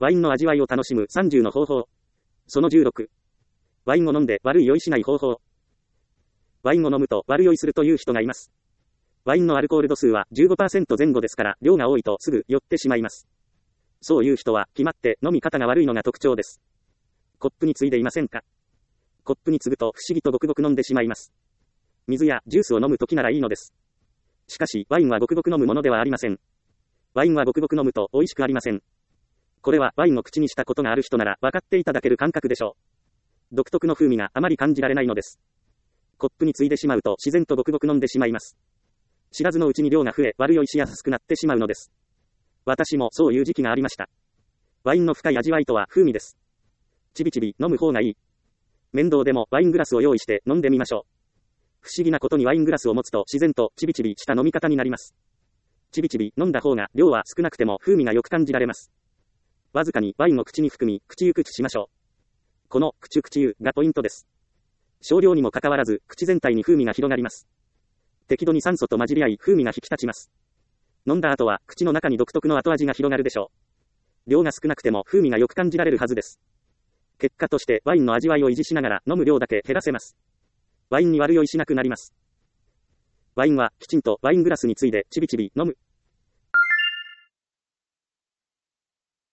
ワインの味わいを楽しむ30の方法。その16。ワインを飲んで悪い酔いしない方法。ワインを飲むと悪酔いするという人がいます。ワインのアルコール度数は 15% 前後ですから、量が多いとすぐ酔ってしまいます。そういう人は決まって飲み方が悪いのが特徴です。コップについでいませんか？コップに継ぐと不思議とごくごく飲んでしまいます。水やジュースを飲むときならいいのです。しかし、ワインはごくごく飲むものではありません。ワインはごくごく飲むと美味しくありません。これはワインを口にしたことがある人なら分かっていただける感覚でしょう。独特の風味があまり感じられないのです。コップについでしまうと自然とごくごく飲んでしまいます。知らずのうちに量が増え、悪酔いしやすくなってしまうのです。私もそういう時期がありました。ワインの深い味わいとは風味です。ちびちび飲む方がいい。面倒でもワイングラスを用意して飲んでみましょう。不思議なことにワイングラスを持つと自然とちびちびした飲み方になります。ちびちび飲んだ方が量は少なくても風味がよく感じられます。わずかにワインを口に含み、口ゆ口しましょう。この口口ゆがポイントです。少量にもかかわらず、口全体に風味が広がります。適度に酸素と混じり合い、風味が引き立ちます。飲んだ後は、口の中に独特の後味が広がるでしょう。量が少なくても風味がよく感じられるはずです。結果として、ワインの味わいを維持しながら飲む量だけ減らせます。ワインに悪酔いしなくなります。ワインは、きちんとワイングラスについで、ちびちび飲む。